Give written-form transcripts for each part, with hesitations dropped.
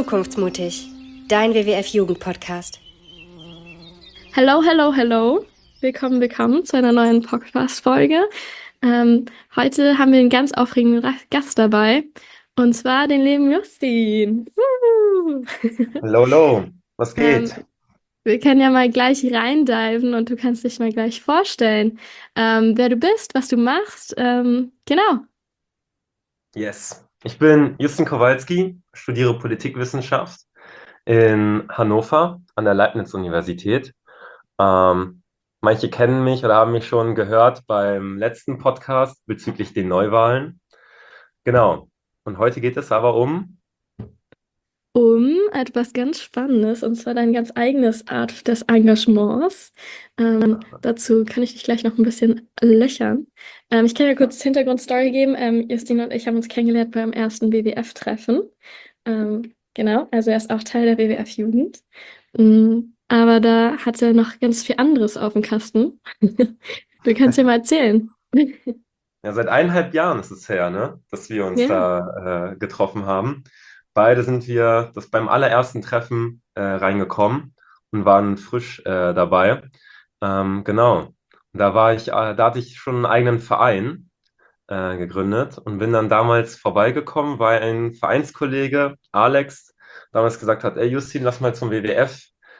Zukunftsmutig, dein WWF-Jugend-Podcast. Hello, hello, hello. Willkommen zu einer neuen Podcast-Folge. Heute haben wir einen ganz aufregenden Gast dabei, und zwar den lieben Justin. Woo! Hallo, was Ähm, geht? Wir können ja mal gleich reindiven und du kannst dich mal gleich vorstellen, wer du bist, was du machst. Genau. Yes. Ich bin Justin Kowalski, studiere Politikwissenschaft in Hannover an der Leibniz-Universität. Ähm, Manche kennen mich oder haben mich schon gehört beim letzten Podcast bezüglich den Neuwahlen. Genau. Und heute geht es aber um. Um etwas ganz Spannendes, und zwar dein ganz eigenes Art des Engagements. Dazu kann ich dich gleich noch ein bisschen löchern. Ich kann ja kurz Hintergrundstory geben. Justin und ich haben uns kennengelernt beim ersten WWF-Treffen. Genau, also er ist auch Teil der WWF-Jugend. Aber da hat er noch ganz viel anderes auf dem Kasten. Du kannst ja mal erzählen. Ja, seit 1,5 Jahren ist es her, ne, dass wir uns Ja. da getroffen haben. Beide sind wir das beim allerersten Treffen reingekommen und waren frisch dabei. Genau. Und da hatte ich schon einen eigenen Verein gegründet und bin dann damals vorbeigekommen, weil ein Vereinskollege, Alex, damals gesagt hat, ey Justin, lass mal zum WWF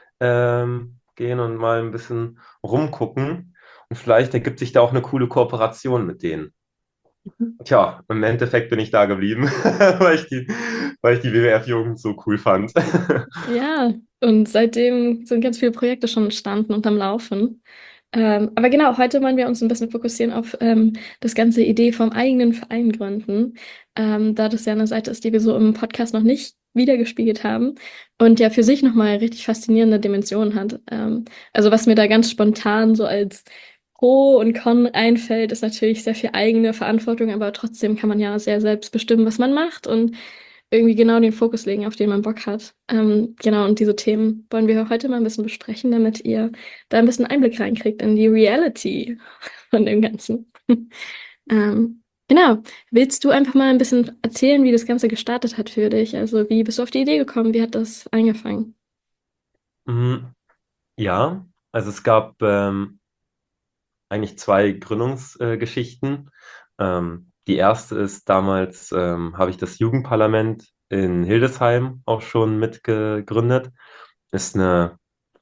gehen und mal ein bisschen rumgucken. Und vielleicht ergibt sich da auch eine coole Kooperation mit denen. Tja, im Endeffekt bin ich da geblieben, weil ich die WWF-Jugend so cool fand. Ja, und seitdem sind ganz viele Projekte schon entstanden und am Laufen. Aber genau, heute wollen wir uns ein bisschen fokussieren auf das ganze Idee vom eigenen Verein gründen, da das ja eine Seite ist, die wir so im Podcast noch nicht wiedergespiegelt haben und ja für sich nochmal richtig faszinierende Dimensionen hat. Also was mir da ganz spontan so als Pro und Con einfällt, ist natürlich sehr viel eigene Verantwortung, aber trotzdem kann man ja sehr selbst bestimmen, was man macht und irgendwie genau den Fokus legen, auf den man Bock hat. Genau, und diese Themen wollen wir heute mal ein bisschen besprechen, damit ihr da ein bisschen Einblick reinkriegt in die Reality von dem Ganzen. Genau. Willst du einfach mal ein bisschen erzählen, wie das Ganze gestartet hat für dich? Also, wie bist du auf die Idee gekommen? Wie hat das angefangen? Mm, Ja, also es gab eigentlich zwei Gründungsgeschichten. Die erste ist, damals habe ich das Jugendparlament in Hildesheim auch schon mitgegründet. Ist eine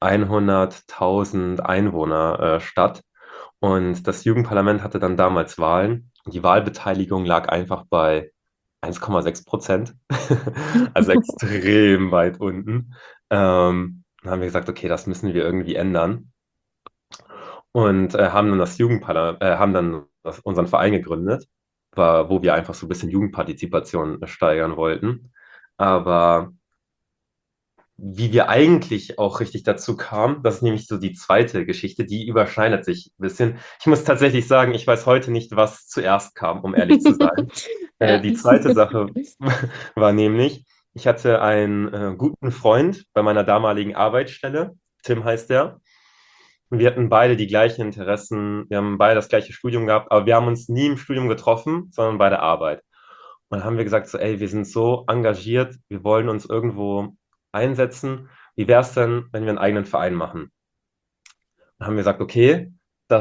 100.000 Einwohner Stadt. Und das Jugendparlament hatte dann damals Wahlen. Und die Wahlbeteiligung lag einfach bei 1,6%. Also extrem weit unten. Dann haben wir gesagt, okay, das müssen wir irgendwie ändern und haben dann unseren Verein gegründet, wo wir einfach so ein bisschen Jugendpartizipation steigern wollten. Aber wie wir eigentlich auch richtig dazu kamen, das ist nämlich so die zweite Geschichte, die überschneidet sich ein bisschen. Ich muss tatsächlich sagen, ich weiß heute nicht, was zuerst kam, um ehrlich zu sein. Ja. Die zweite Sache war nämlich, ich hatte einen guten Freund bei meiner damaligen Arbeitsstelle, Tim heißt der. Und wir hatten beide die gleichen Interessen, wir haben beide das gleiche Studium gehabt, aber wir haben uns nie im Studium getroffen, sondern bei der Arbeit. Und dann haben wir gesagt, so, ey, wir sind so engagiert, wir wollen uns irgendwo einsetzen. Wie wäre es denn, wenn wir einen eigenen Verein machen? Dann haben wir gesagt, okay,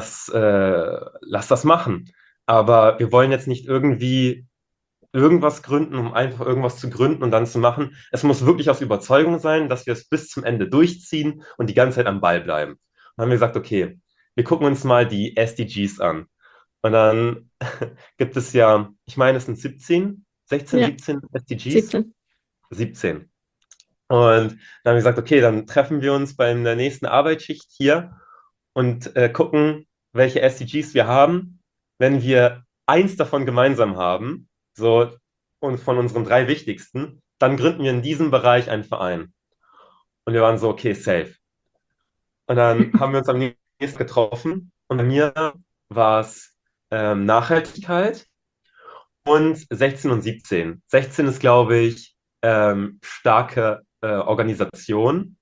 lass das machen. Aber wir wollen jetzt nicht irgendwie irgendwas gründen, um einfach irgendwas zu gründen und dann zu machen. Es muss wirklich aus Überzeugung sein, dass wir es bis zum Ende durchziehen und die ganze Zeit am Ball bleiben. Und dann haben wir gesagt, okay, wir gucken uns mal die SDGs an. Und dann gibt es ja, ich meine, es sind 16, Ja, 17 SDGs. 17. 17. Und dann haben wir gesagt, okay, dann treffen wir uns bei der nächsten Arbeitsschicht hier und gucken, welche SDGs wir haben. Wenn wir eins davon gemeinsam haben, so und von unseren drei wichtigsten, dann gründen wir in diesem Bereich einen Verein. Und wir waren so, okay, safe. Und dann haben wir uns am nächsten getroffen und bei mir war es Nachhaltigkeit und 16 und 17. 16 ist, glaube ich, starke Organisation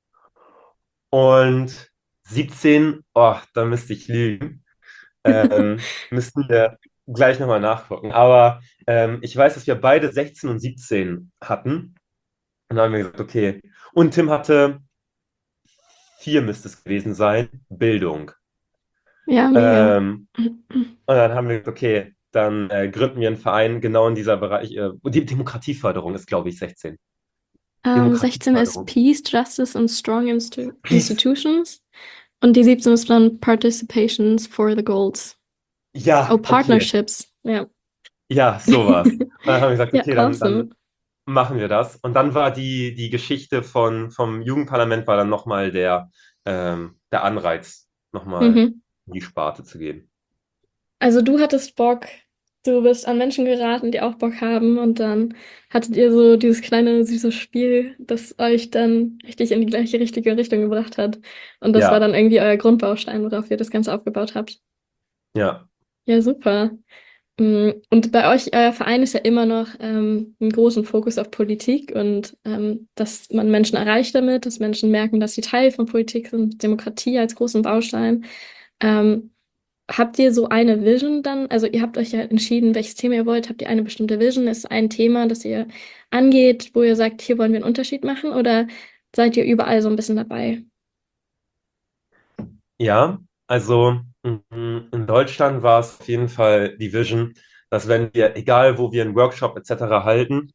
und 17, oh, da müsste ich lügen. Müssten wir gleich nochmal nachgucken. Aber ich weiß, dass wir beide 16 und 17 hatten. Und dann haben wir gesagt, okay. Und Tim hatte 4 müsste es gewesen sein, Bildung. Ja, mega. Ähm, und dann haben wir gesagt, okay, dann gründen wir einen Verein genau in dieser Bereich. Die Demokratieförderung ist, glaube ich, 16. 16 ist Demokratieförderung. Peace, Justice and Strong Peace. Institutions. Und die 17 ist dann Participations for the Goals. Oh, Ja, okay. Partnerships. Ja. Ja, sowas. Und dann haben wir gesagt, Ja, okay, awesome. dann machen wir das. Und dann war die Geschichte vom Jugendparlament war dann nochmal der Anreiz, nochmal Mhm. in die Sparte zu gehen. Also du hattest Bock, du bist an Menschen geraten, die auch Bock haben und dann hattet ihr so dieses kleine süße Spiel, das euch dann richtig in die gleiche richtige Richtung gebracht hat. Und das war Ja, dann irgendwie euer Grundbaustein, worauf ihr das Ganze aufgebaut habt. ja. Ja, super. Und bei euch, euer Verein ist ja immer noch einen großen Fokus auf Politik und dass man Menschen erreicht damit, dass Menschen merken, dass sie Teil von Politik sind, Demokratie als großen Baustein. Ähm, Habt ihr so eine Vision dann? Also ihr habt euch ja entschieden, welches Thema ihr wollt. Habt ihr eine bestimmte Vision? Ist ein Thema, das ihr angeht, wo ihr sagt, hier wollen wir einen Unterschied machen? Oder seid ihr überall so ein bisschen dabei? Ja, also in Deutschland war es auf jeden Fall die Vision, dass wenn wir, egal wo wir einen Workshop etc. halten,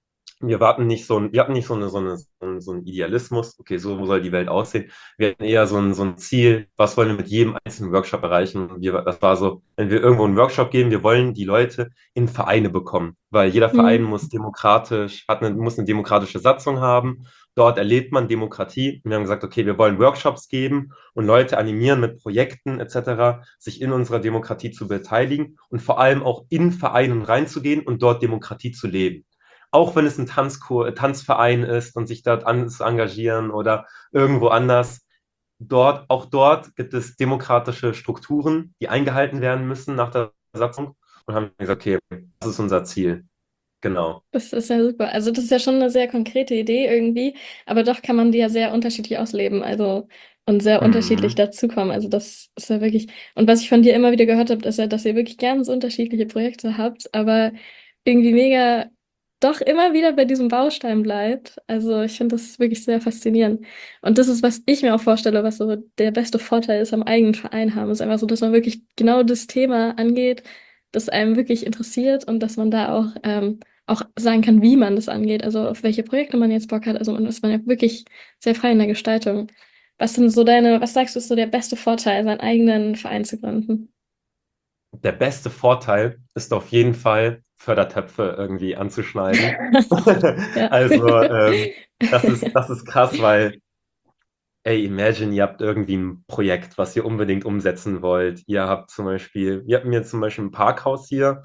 wir hatten nicht so einen Idealismus, okay, so soll die Welt aussehen. Wir hatten eher so ein Ziel, was wollen wir mit jedem einzelnen Workshop erreichen. Und das war so, wenn wir irgendwo einen Workshop geben, wir wollen die Leute in Vereine bekommen, weil jeder Verein Hm. muss muss eine demokratische Satzung haben. Dort erlebt man Demokratie. Und wir haben gesagt, okay, wir wollen Workshops geben und Leute animieren mit Projekten etc., sich in unserer Demokratie zu beteiligen und vor allem auch in Vereinen reinzugehen und dort Demokratie zu leben, auch wenn es ein Tanzverein ist und sich dort zu engagieren oder irgendwo anders. Auch dort gibt es demokratische Strukturen, die eingehalten werden müssen nach der Satzung. Und haben gesagt, okay, das ist unser Ziel. Genau. Das ist ja super. Also das ist ja schon eine sehr konkrete Idee irgendwie, aber doch kann man die ja sehr unterschiedlich ausleben, also und sehr unterschiedlich Mhm. dazukommen. Also das ist ja wirklich. Und was ich von dir immer wieder gehört habe, ist ja, dass ihr wirklich ganz unterschiedliche Projekte habt, aber irgendwie mega doch immer wieder bei diesem Baustein bleibt. Also ich finde das wirklich sehr faszinierend. Und das ist, was ich mir auch vorstelle, was so der beste Vorteil ist am eigenen Verein haben. Ist einfach so, dass man wirklich genau das Thema angeht, das einem wirklich interessiert und dass man da auch sagen kann, wie man das angeht, also auf welche Projekte man jetzt Bock hat. Also man ist man ja wirklich sehr frei in der Gestaltung. Was sind so was sagst du, ist so der beste Vorteil, seinen eigenen Verein zu gründen? Der beste Vorteil ist auf jeden Fall, Fördertöpfe irgendwie anzuschneiden. Ja. Also, das ist krass, weil ey, imagine, ihr habt irgendwie ein Projekt, was ihr unbedingt umsetzen wollt. Wir hatten jetzt zum Beispiel ein Parkhaus hier,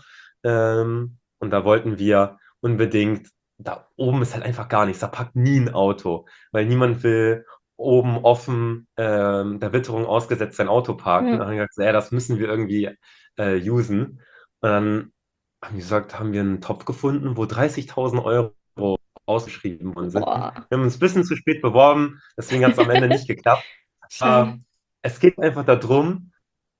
und da wollten wir unbedingt, da oben ist halt einfach gar nichts, da parkt nie ein Auto, weil niemand will oben offen, der Witterung ausgesetzt sein Auto parken. Ja. Da haben wir gesagt, so, das müssen wir irgendwie usen. Und dann haben wir gesagt, haben wir einen Topf gefunden, wo 30.000 Euro ausgeschrieben worden sind. Boah. Wir haben uns ein bisschen zu spät beworben, deswegen hat es am Ende nicht geklappt. Schade. Aber es geht einfach darum,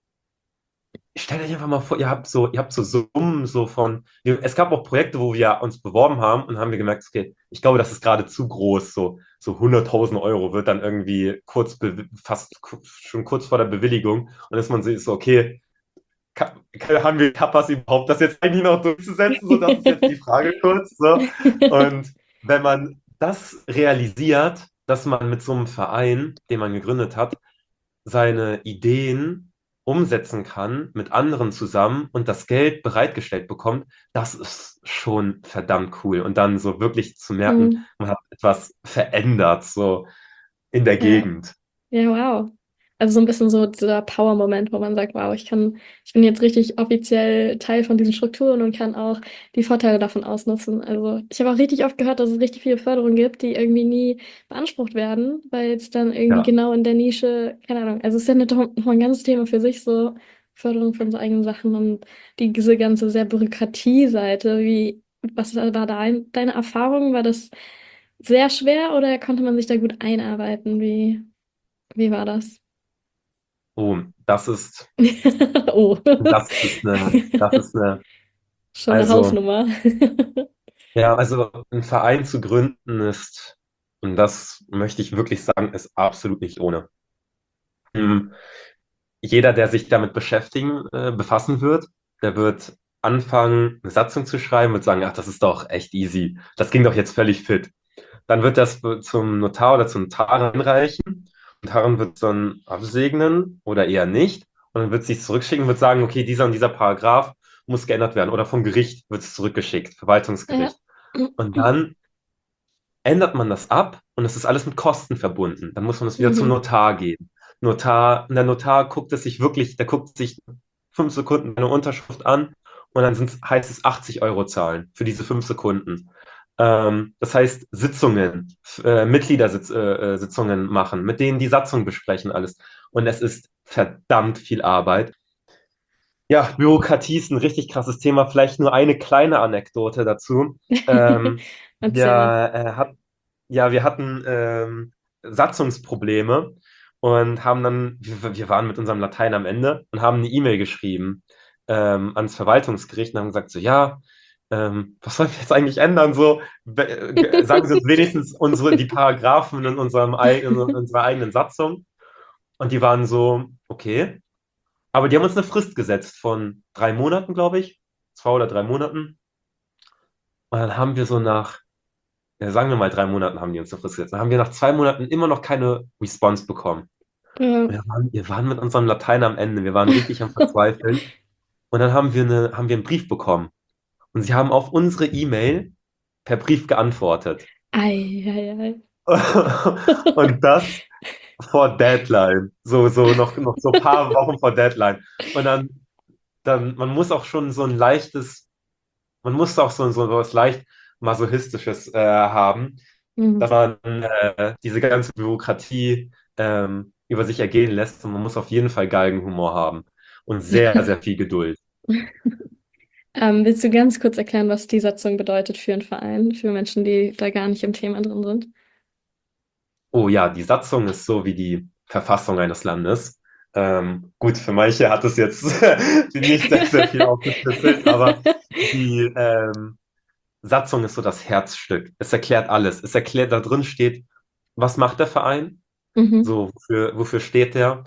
stellt euch einfach mal vor, ihr habt so Summen so es gab auch Projekte, wo wir uns beworben haben und haben wir gemerkt, okay, ich glaube, das ist gerade zu groß, so 100.000 Euro wird dann irgendwie schon kurz vor der Bewilligung und ist man so, okay, haben wir Kappas überhaupt, das jetzt eigentlich noch durchzusetzen? So, das ist jetzt die Frage kurz. So. Und wenn man das realisiert, dass man mit so einem Verein, den man gegründet hat, seine Ideen umsetzen kann mit anderen zusammen und das Geld bereitgestellt bekommt, das ist schon verdammt cool. Und dann so wirklich zu merken, Hm. man hat etwas verändert, so in der Ja. Gegend. Ja, wow. Also so ein bisschen so dieser Power-Moment, wo man sagt, wow, ich bin jetzt richtig offiziell Teil von diesen Strukturen und kann auch die Vorteile davon ausnutzen. Also ich habe auch richtig oft gehört, dass es richtig viele Förderungen gibt, die irgendwie nie beansprucht werden, weil es dann irgendwie Ja. genau in der Nische, keine Ahnung, also es ist ja noch mal ein ganzes Thema für sich, so Förderung von so eigenen Sachen und diese ganze sehr Bürokratie-Seite, was war da deine Erfahrung? War das sehr schwer oder konnte man sich da gut einarbeiten? Wie war das? Oh, Oh. das ist eine, Schon eine also Hausnummer. Ja, also einen Verein zu gründen ist, und das möchte ich wirklich sagen, ist absolut nicht ohne. Hm, Jeder, der sich damit befassen wird, der wird anfangen, eine Satzung zu schreiben, wird sagen, ach, das ist doch echt easy. Das ging doch jetzt völlig fit. Dann wird das zum Notar oder zum Notar einreichen. Und Notarin wird es dann absegnen oder eher nicht. Und dann wird sie es zurückschicken und wird sagen, okay, dieser und dieser Paragraph muss geändert werden. Oder vom Gericht wird es zurückgeschickt, Ja. Verwaltungsgericht. Und dann ändert man das ab und es ist alles mit Kosten verbunden. Dann muss man es wieder zum Mhm. Notar gehen. Der Notar guckt es sich wirklich, der guckt sich 5 Sekunden eine Unterschrift an und dann heißt es 80 € zahlen für diese 5 Sekunden. Das heißt, Mitgliedersitzungen machen, mit denen die Satzung besprechen, alles. Und es ist verdammt viel Arbeit. Ja, Bürokratie ist ein richtig krasses Thema. Vielleicht nur eine kleine Anekdote dazu. Ähm, wir, Erzähl mal. wir hatten Satzungsprobleme und wir waren mit unserem Latein am Ende und haben eine E-Mail geschrieben ans Verwaltungsgericht und haben gesagt, so, ja, was sollen wir jetzt eigentlich ändern? So, sagen Sie uns wenigstens die Paragraphen in unserer eigenen Satzung. Und die waren so, okay. Aber die haben uns eine Frist gesetzt von 3 Monaten, glaube ich. 2 oder 3 Monaten. Und dann haben wir so ja, sagen wir mal 3 Monaten haben die uns eine Frist gesetzt. Dann haben wir nach 2 Monaten immer noch keine Response bekommen. Ja. Und wir waren mit unserem Latein am Ende. Wir waren richtig am Verzweifeln. Und dann haben wir einen Brief bekommen. Und sie haben auf unsere E-Mail per Brief geantwortet. Ei, ei, ei. Und das vor Deadline. Noch so ein paar Wochen vor Deadline. Und man muss auch schon so ein leichtes man muss auch so was leicht Masochistisches haben, dass Mhm. man diese ganze Bürokratie über sich ergehen lässt und man muss auf jeden Fall Galgenhumor haben und sehr, sehr viel Geduld. Willst du ganz kurz erklären, was die Satzung bedeutet für einen Verein, für Menschen, die da gar nicht im Thema drin sind? Oh ja, die Satzung ist so wie die Verfassung eines Landes. Gut, für manche hat es jetzt nicht sehr, sehr viel aufgeschlüsselt, aber die Satzung ist so das Herzstück. Es erklärt alles. Da drin steht, was macht der Verein? Mhm. So, wofür steht der?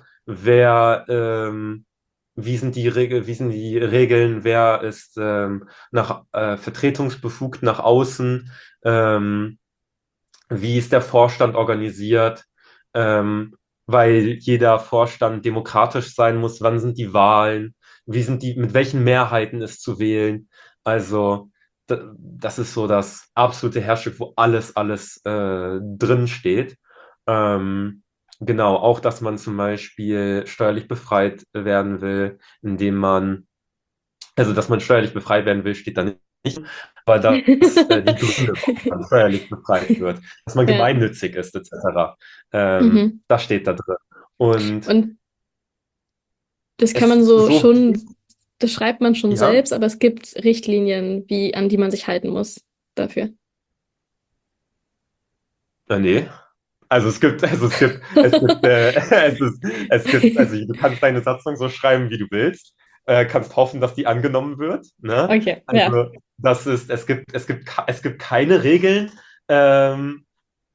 Wie sind die Regeln? Wer ist vertretungsbefugt nach außen? Ähm, Wie ist der Vorstand organisiert? Ähm, Weil jeder Vorstand demokratisch sein muss. Wann sind die Wahlen? Mit welchen Mehrheiten ist zu wählen? Also, das ist so das absolute Herzstück, wo alles drin steht. Ähm, genau, auch, dass man zum Beispiel steuerlich befreit werden will, indem man also, dass man steuerlich befreit werden will, steht da nicht, aber dass die Gründe, warum man steuerlich befreit wird, dass man Ja. gemeinnützig ist, etc. Mhm. Das steht da drin. Und Und das kann es man ist so so, schon, das schreibt man schon ja, selbst, aber es gibt Richtlinien, an die man sich halten muss dafür. nee. Also du kannst deine Satzung so schreiben, wie du willst, kannst hoffen, dass die angenommen wird, ne? Okay, ja. Also es gibt keine Regeln, ähm,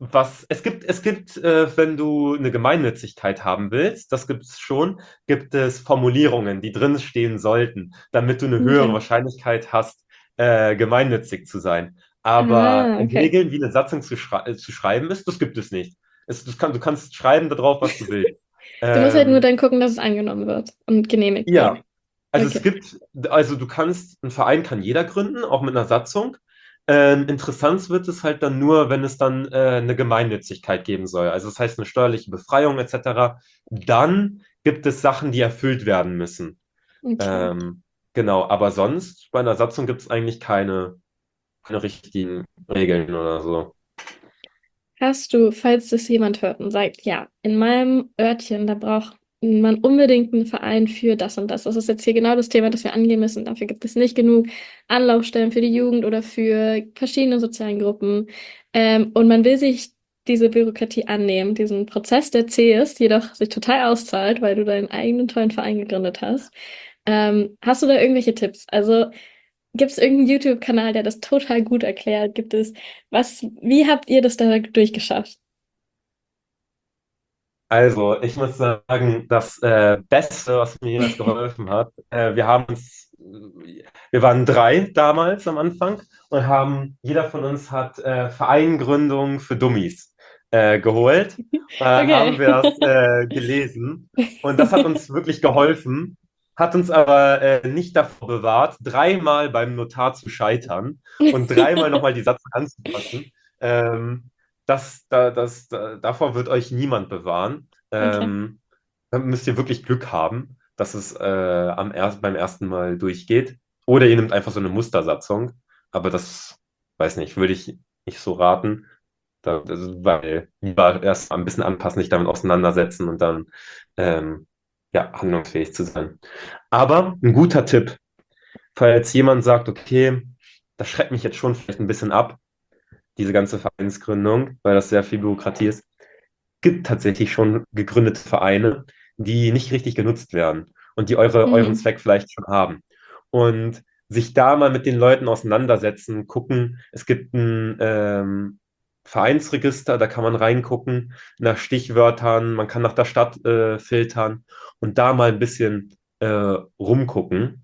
wenn du eine Gemeinnützigkeit haben willst, das gibt es schon, gibt es Formulierungen, die drin stehen sollten, damit du eine höhere Okay. Wahrscheinlichkeit hast, gemeinnützig zu sein. Aber Ah, okay. Regeln, wie eine Satzung zu schreiben ist, das gibt es nicht. Du kannst schreiben darauf, was du willst. Du musst halt nur Ähm, dann gucken, dass es angenommen wird und genehmigt wird. ja, also Okay. einen Verein kann jeder gründen, auch mit einer Satzung. Interessant wird es halt dann nur, wenn es dann eine Gemeinnützigkeit geben soll. Also das heißt eine steuerliche Befreiung etc. Dann gibt es Sachen, die erfüllt werden müssen. Okay. Ähm, genau, aber sonst bei einer Satzung gibt es eigentlich keine richtigen Regeln oder so. Hast du, falls das jemand hört und sagt, ja, in meinem Örtchen, da braucht man unbedingt einen Verein für das und das. Das ist jetzt hier genau das Thema, das wir angehen müssen. Dafür gibt es nicht genug Anlaufstellen für die Jugend oder für verschiedene sozialen Gruppen. Und man will sich diese Bürokratie annehmen, diesen Prozess, der zäh ist, jedoch sich total auszahlt, weil du deinen eigenen tollen Verein gegründet hast. Hast du da irgendwelche Tipps? Also gibt es irgendeinen YouTube-Kanal, der das total gut erklärt? Wie habt ihr das da durchgeschafft? Also, ich muss sagen, das Beste, was mir jemals geholfen hat, wir waren drei damals am Anfang und jeder von uns hat Vereingründung für Dummies geholt. Und dann haben Okay. wir das gelesen und das hat uns wirklich geholfen, hat uns aber nicht davor bewahrt, dreimal beim Notar zu scheitern und dreimal nochmal die Satzung anzupassen. Ähm, davor wird euch niemand bewahren. Okay. Dann müsst ihr wirklich Glück haben, dass es beim ersten Mal durchgeht. Oder ihr nehmt einfach so eine Mustersatzung. Aber das, weiß nicht, würde ich nicht so raten. Weil lieber erst mal ein bisschen anpassen, sich damit auseinandersetzen und dann ja, handlungsfähig zu sein. Aber ein guter Tipp, falls jemand sagt, okay, das schreckt mich jetzt schon vielleicht ein bisschen ab, diese ganze Vereinsgründung, weil das sehr viel Bürokratie ist, gibt tatsächlich schon gegründete Vereine, die nicht richtig genutzt werden und die euren Mhm. Zweck vielleicht schon haben. Und sich da mal mit den Leuten auseinandersetzen, gucken. Es gibt ein Vereinsregister, da kann man reingucken nach Stichwörtern, man kann nach der Stadt filtern und da mal ein bisschen rumgucken,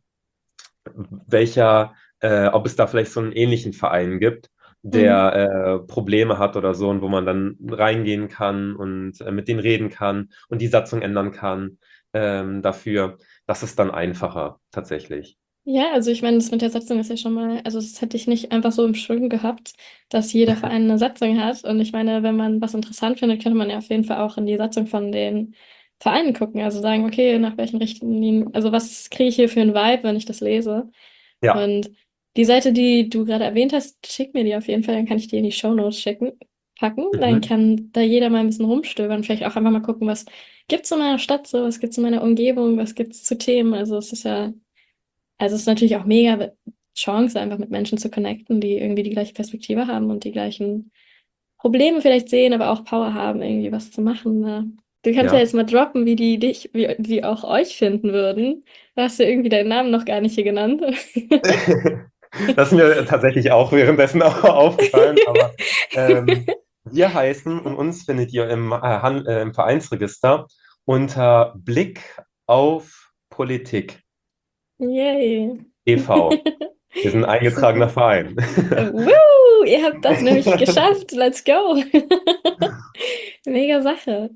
ob es da vielleicht so einen ähnlichen Verein gibt, Mhm. der Probleme hat oder so und wo man dann reingehen kann und mit denen reden kann und die Satzung ändern kann dafür. Das ist dann einfacher tatsächlich. Ja, also ich meine, das mit der Satzung ist ja schon mal, also das hätte ich nicht einfach so im Schwimmen gehabt, dass jeder Verein eine Satzung hat. Und ich meine, wenn man was interessant findet, könnte man ja auf jeden Fall auch in die Satzung von den Vereinen gucken. Also sagen, okay, nach welchen Richtlinien, also was kriege ich hier für einen Vibe, wenn ich das lese? Ja. Und die Seite, die du gerade erwähnt hast, schick mir die auf jeden Fall, dann kann ich die in die Shownotes packen. Dann Mhm. kann da jeder mal ein bisschen rumstöbern, vielleicht auch einfach mal gucken, was gibt's in meiner Stadt so, was gibt's in meiner Umgebung, was gibt's zu Themen. Also es ist natürlich auch mega Chance, einfach mit Menschen zu connecten, die irgendwie die gleiche Perspektive haben und die gleichen Probleme vielleicht sehen, aber auch Power haben, irgendwie was zu machen. Ne? Du kannst ja Ja. jetzt mal droppen, wie die auch euch finden würden. Da hast du irgendwie deinen Namen noch gar nicht hier genannt. Das ist mir tatsächlich auch währenddessen auch aufgefallen, aber wir heißen und uns findet ihr im Vereinsregister unter Blick auf Politik Yay. e.V. Wir sind ein eingetragener Super. Verein. Woo! Ihr habt das nämlich geschafft. Let's go. Mega Sache.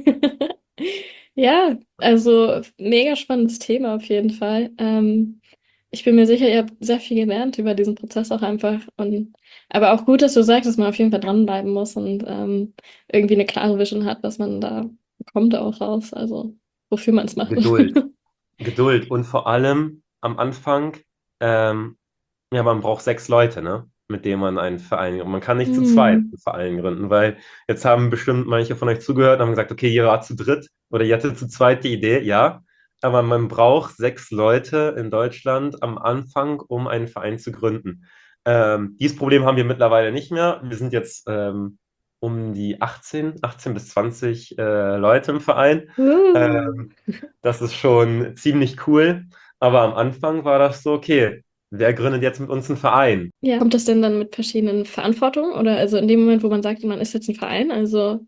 Ja, also mega spannendes Thema auf jeden Fall. Ich bin mir sicher, ihr habt sehr viel gelernt über diesen Prozess auch einfach. Aber auch gut, dass du sagst, dass man auf jeden Fall dranbleiben muss und irgendwie eine klare Vision hat, was man da bekommt auch raus. Also wofür man es macht. Geduld. Geduld und vor allem am Anfang, ähm, ja, man braucht 6 Leute, ne? Mit denen man einen Verein gründet. Man kann nicht zu zweit Hm. einen Verein gründen, weil jetzt haben bestimmt manche von euch zugehört und haben gesagt, okay, ihr wart zu dritt oder ihr hattet zu zweit die Idee, ja. Aber man braucht 6 Leute in Deutschland am Anfang, um einen Verein zu gründen. Dieses Problem haben wir mittlerweile nicht mehr. Wir sind jetzt um die 18 bis 20 Leute im Verein. Uh. Ähm, Das ist schon ziemlich cool. Aber am Anfang war das so, okay, wer gründet jetzt mit uns einen Verein? Ja. Kommt das denn dann mit verschiedenen Verantwortungen? Oder also in dem Moment, wo man sagt, man ist jetzt ein Verein, also.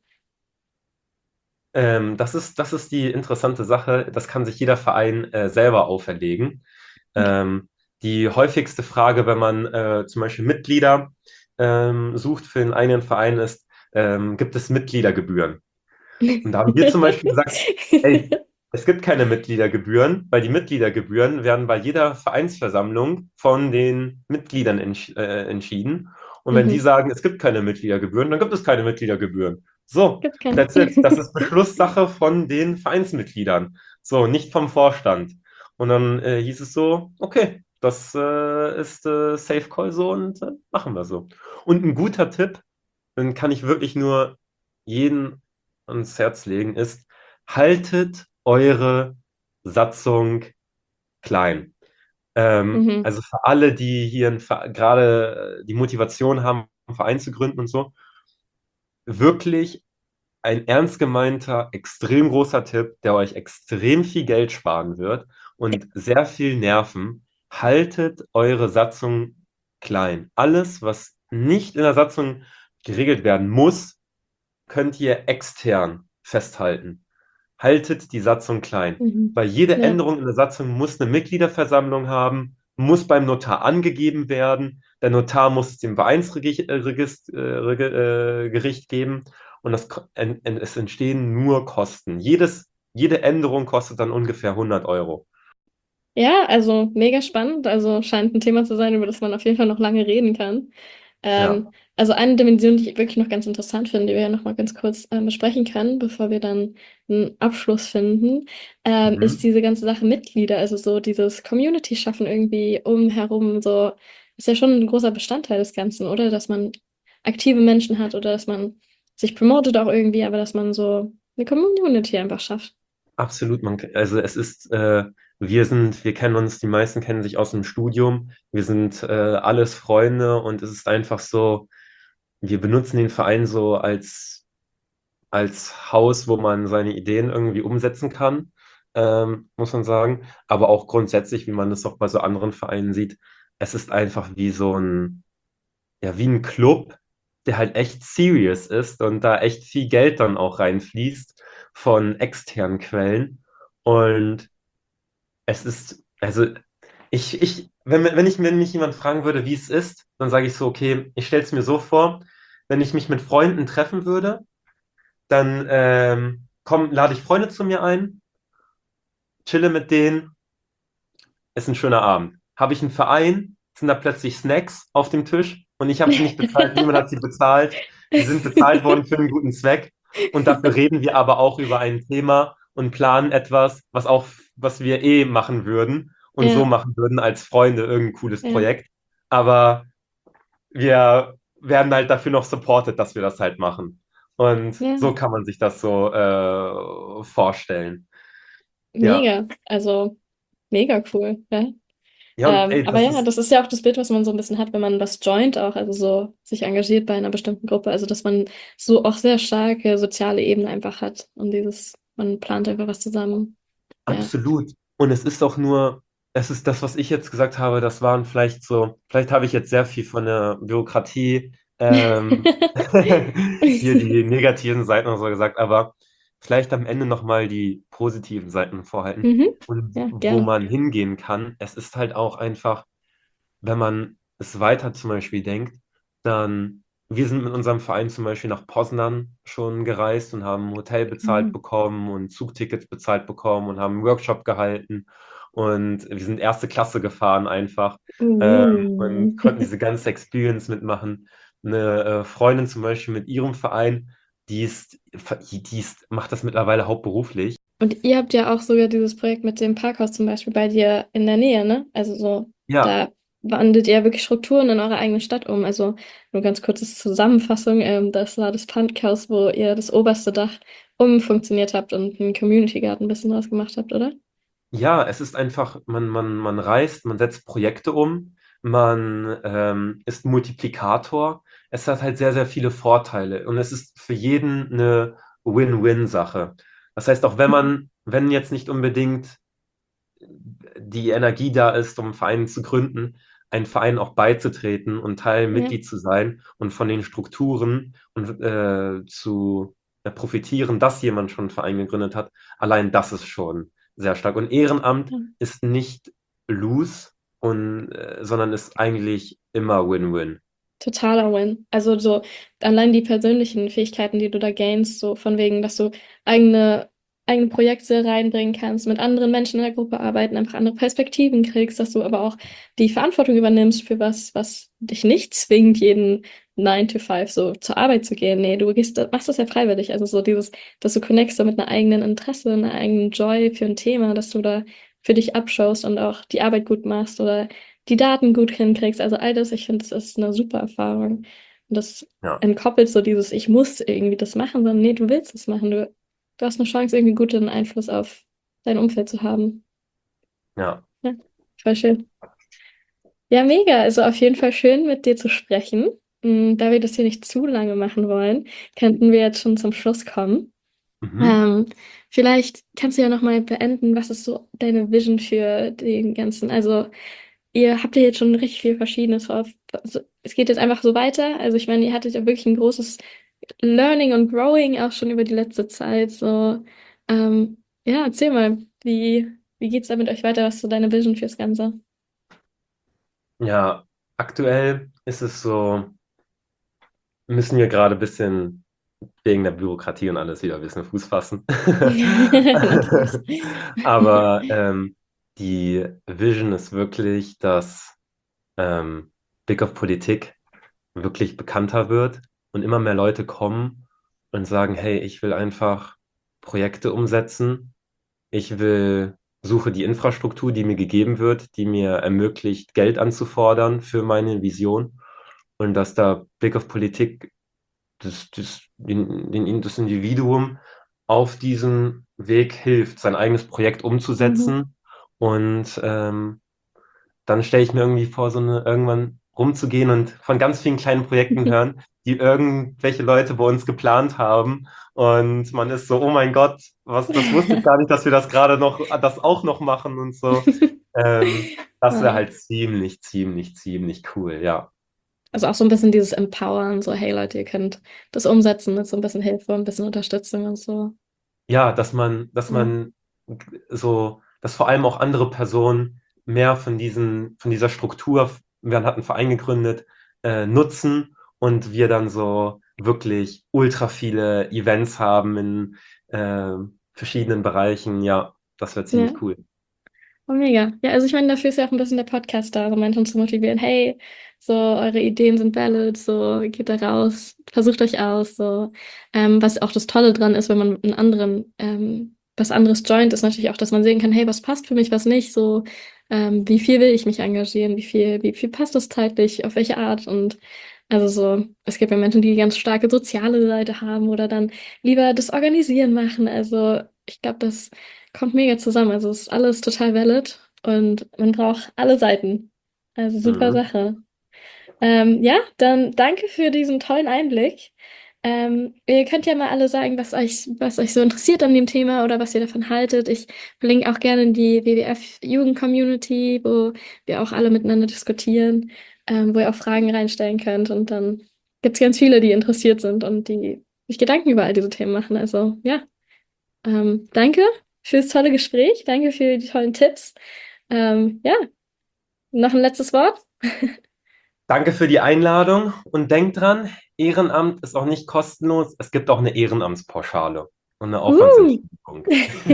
Das ist die interessante Sache. Das kann sich jeder Verein selber auferlegen. Okay. Die häufigste Frage, wenn man zum Beispiel Mitglieder sucht für einen eigenen Verein, ist, gibt es Mitgliedergebühren? Und da haben wir zum Beispiel gesagt, ey, es gibt keine Mitgliedergebühren, weil die Mitgliedergebühren werden bei jeder Vereinsversammlung von den Mitgliedern entschieden. Und wenn die Mhm. sagen, es gibt keine Mitgliedergebühren, dann gibt es keine Mitgliedergebühren. So, Gibt's keine. that's it. Das ist Beschlusssache von den Vereinsmitgliedern. So, nicht vom Vorstand. Und dann hieß es so, okay, das ist Safe Call so und machen wir so. Und ein guter Tipp, den kann ich wirklich nur jeden ans Herz legen, ist, haltet eure Satzung klein. Mhm. Also für alle, die hier gerade die Motivation haben, einen Verein zu gründen und so, wirklich ein ernst gemeinter, extrem großer Tipp, der euch extrem viel Geld sparen wird und sehr viel Nerven. haltet eure Satzung klein. Alles, was nicht in der Satzung geregelt werden muss, könnt ihr extern festhalten. Haltet die Satzung klein. Mhm. Weil jede Ja. Änderung in der Satzung muss eine Mitgliederversammlung haben, muss beim Notar angegeben werden. Der Notar muss es dem Vereinsgericht geben und es entstehen nur Kosten. Jede Änderung kostet dann ungefähr 100 Euro. Ja, also mega spannend. Also scheint ein Thema zu sein, über das man auf jeden Fall noch lange reden kann. Ja. Also eine Dimension, die ich wirklich noch ganz interessant finde, die wir ja noch mal ganz kurz besprechen können, bevor wir dann einen Abschluss finden, ist Mhm. diese ganze Sache Mitglieder, also so dieses Community-Schaffen irgendwie umherum, so ist ja schon ein großer Bestandteil des Ganzen, oder? Dass man aktive Menschen hat oder dass man sich promotet auch irgendwie, aber dass man so eine Community einfach schafft. Absolut, also es ist, wir kennen uns, die meisten kennen sich aus dem Studium, wir sind alles Freunde und es ist einfach so, wir benutzen den Verein so als Haus, wo man seine Ideen irgendwie umsetzen kann, muss man sagen. Aber auch grundsätzlich, wie man das auch bei so anderen Vereinen sieht, es ist einfach wie ein Club, der halt echt serious ist und da echt viel Geld dann auch reinfließt von externen Quellen. Und es ist, also wenn mich jemand fragen würde, wie es ist, dann sage ich so, okay, ich stelle es mir so vor, wenn ich mich mit Freunden treffen würde, dann lade ich Freunde zu mir ein, chille mit denen, ist ein schöner Abend. Habe ich einen Verein, sind da plötzlich Snacks auf dem Tisch und ich habe sie nicht bezahlt, niemand hat sie bezahlt. Die sind bezahlt worden für einen guten Zweck und dafür reden wir aber auch über ein Thema und planen etwas, was wir eh machen würden und so Ja, machen würden als Freunde irgendein cooles ja, Projekt. Aber wir werden halt dafür noch supported, dass wir das halt machen. Und ja. so kann man sich das so vorstellen. Ja. Mega, also mega cool, ja. Ja, und ey, Aber das ja, ist das ist ja auch das Bild, was man so ein bisschen hat, wenn man was joint auch, also so sich engagiert bei einer bestimmten Gruppe, also dass man so auch sehr starke soziale Ebene einfach hat und dieses, man plant einfach was zusammen. Ja. absolut. Und es ist das, was ich jetzt gesagt habe, das waren vielleicht habe ich jetzt sehr viel von der Bürokratie, hier die negativen Seiten oder so gesagt, aber vielleicht am Ende nochmal die positiven Seiten vorhalten Mhm. und Ja, wo gerne. man hingehen kann. Es ist halt auch einfach, wenn man es weiter zum Beispiel denkt, dann, wir sind mit unserem Verein zum Beispiel nach Poznan schon gereist und haben ein Hotel bezahlt Mhm. bekommen und Zugtickets bezahlt bekommen und haben einen Workshop gehalten und wir sind erste Klasse gefahren einfach und Mhm. konnten diese ganze Experience mitmachen. Eine Freundin zum Beispiel mit ihrem Verein, macht das mittlerweile hauptberuflich. Und ihr habt ja auch sogar dieses Projekt mit dem Parkhaus zum Beispiel bei dir in der Nähe, ne? Also so, Ja, da wandelt ihr wirklich Strukturen in eurer eigenen Stadt um. Also nur ganz kurzes Zusammenfassung, das war das Parkhaus, wo ihr das oberste Dach umfunktioniert habt und einen Community Garden ein bisschen draus gemacht habt, oder? ja, es ist einfach, man reist, man setzt Projekte um, man ist Multiplikator. Es hat halt sehr, sehr viele Vorteile und es ist für jeden eine Win-Win-Sache. Das heißt, auch wenn jetzt nicht unbedingt die Energie da ist, um einen Verein zu gründen, einen Verein auch beizutreten und Teil Ja, Mitglied zu sein und von den Strukturen und zu profitieren, dass jemand schon einen Verein gegründet hat, allein das ist schon sehr stark. Und Ehrenamt ja. ist nicht sondern ist eigentlich immer Win-Win. Totaler Win. Also so allein die persönlichen Fähigkeiten, die du da gainst, so von wegen, dass du eigene, eigene Projekte reinbringen kannst, mit anderen Menschen in der Gruppe arbeiten, einfach andere Perspektiven kriegst, dass du aber auch die Verantwortung übernimmst für was, was dich nicht zwingt, jeden 9 to 5 so zur Arbeit zu gehen. Nee, du gehst, machst das ja freiwillig. Also so dieses, dass du connectst so mit einer eigenen Interesse, einer eigenen Joy für ein Thema, dass du da für dich abschaust und auch die Arbeit gut machst oder die Daten gut hinkriegst. Also all das, ich finde, das ist eine super Erfahrung. Und das Ja, entkoppelt so dieses, ich muss irgendwie das machen, sondern nee, du willst es machen. Du hast eine Chance, irgendwie guten Einfluss auf dein Umfeld zu haben. ja. Ja, voll schön. Ja, mega. Also auf jeden Fall schön, mit dir zu sprechen. Da wir das hier nicht zu lange machen wollen, könnten wir jetzt schon zum Schluss kommen. Mhm. Ähm, Vielleicht kannst du ja nochmal beenden, was ist so deine Vision für den ganzen, also ihr habt ja jetzt schon richtig viel Verschiedenes vor. Also, es geht jetzt einfach so weiter. Also ich meine, ihr hattet ja wirklich ein großes Learning und Growing auch schon über die letzte Zeit. So, ja, erzähl mal, wie geht's da mit euch weiter? Was ist so deine Vision fürs Ganze? Ja, aktuell ist es so, müssen wir gerade ein bisschen wegen der Bürokratie und alles wieder ein bisschen Fuß fassen. Natürlich. Aber die Vision ist wirklich, dass Blick auf Politik wirklich bekannter wird und immer mehr Leute kommen und sagen, hey, ich will einfach Projekte umsetzen. Suche die Infrastruktur, die mir gegeben wird, die mir ermöglicht, Geld anzufordern für meine Vision. Und dass da Blick auf Politik das Individuum auf diesem Weg hilft, sein eigenes Projekt Mhm. umzusetzen. Und dann stelle ich mir irgendwie vor, irgendwann rumzugehen und von ganz vielen kleinen Projekten hören, die irgendwelche Leute bei uns geplant haben. Und man ist so, oh mein Gott, das wusste ich gar nicht, dass wir das auch noch machen und so. Das wäre Ja. halt ziemlich cool, ja. Also auch so ein bisschen dieses Empowern, so, hey Leute, ihr könnt das umsetzen mit so ein bisschen Hilfe, ein bisschen Unterstützung und so. Ja, Ja. dass vor allem auch andere Personen mehr von dieser Struktur, wir hatten einen Verein gegründet, nutzen und wir dann so wirklich ultra viele Events haben in verschiedenen Bereichen. Ja, das wäre Ja. ziemlich cool. Oh, mega. Ja, also ich meine, dafür ist ja auch ein bisschen der Podcast da, so Menschen zu motivieren. Hey, so, eure Ideen sind valid, so, geht da raus, versucht euch aus, so. Was auch das Tolle dran ist, wenn man mit einem anderen, was anderes joint, ist natürlich auch, dass man sehen kann, hey, was passt für mich, was nicht, so, wie viel will ich mich engagieren, wie viel passt das zeitlich, auf welche Art und also so, es gibt ja Menschen, die ganz starke soziale Seite haben oder dann lieber das Organisieren machen. Also ich glaube, das kommt mega zusammen. Also es ist alles total valid und man braucht alle Seiten. Also super Mhm. Sache. Ja, dann danke für diesen tollen Einblick. Ihr könnt ja mal alle sagen, was euch so interessiert an dem Thema oder was ihr davon haltet. Ich verlinke auch gerne in die WWF-Jugend-Community, wo wir auch alle miteinander diskutieren, wo ihr auch Fragen reinstellen könnt. Und dann gibt es ganz viele, die interessiert sind und die sich Gedanken über all diese Themen machen. Also ja, danke fürs tolle Gespräch. Danke für die tollen Tipps. Ja, noch ein letztes Wort. Danke für die Einladung und denkt dran, Ehrenamt ist auch nicht kostenlos. Es gibt auch eine Ehrenamtspauschale und eine Uh. Aufwandsentschädigung.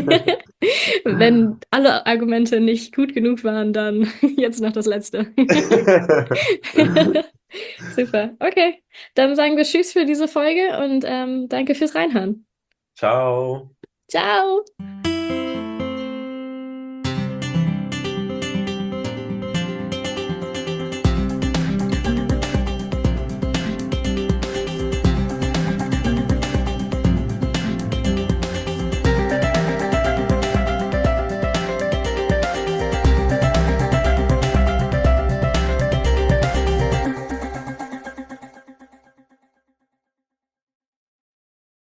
Wenn alle Argumente nicht gut genug waren, dann jetzt noch das letzte. Super. Okay. Dann sagen wir Tschüss für diese Folge und danke fürs Reinhören. Ciao. Ciao.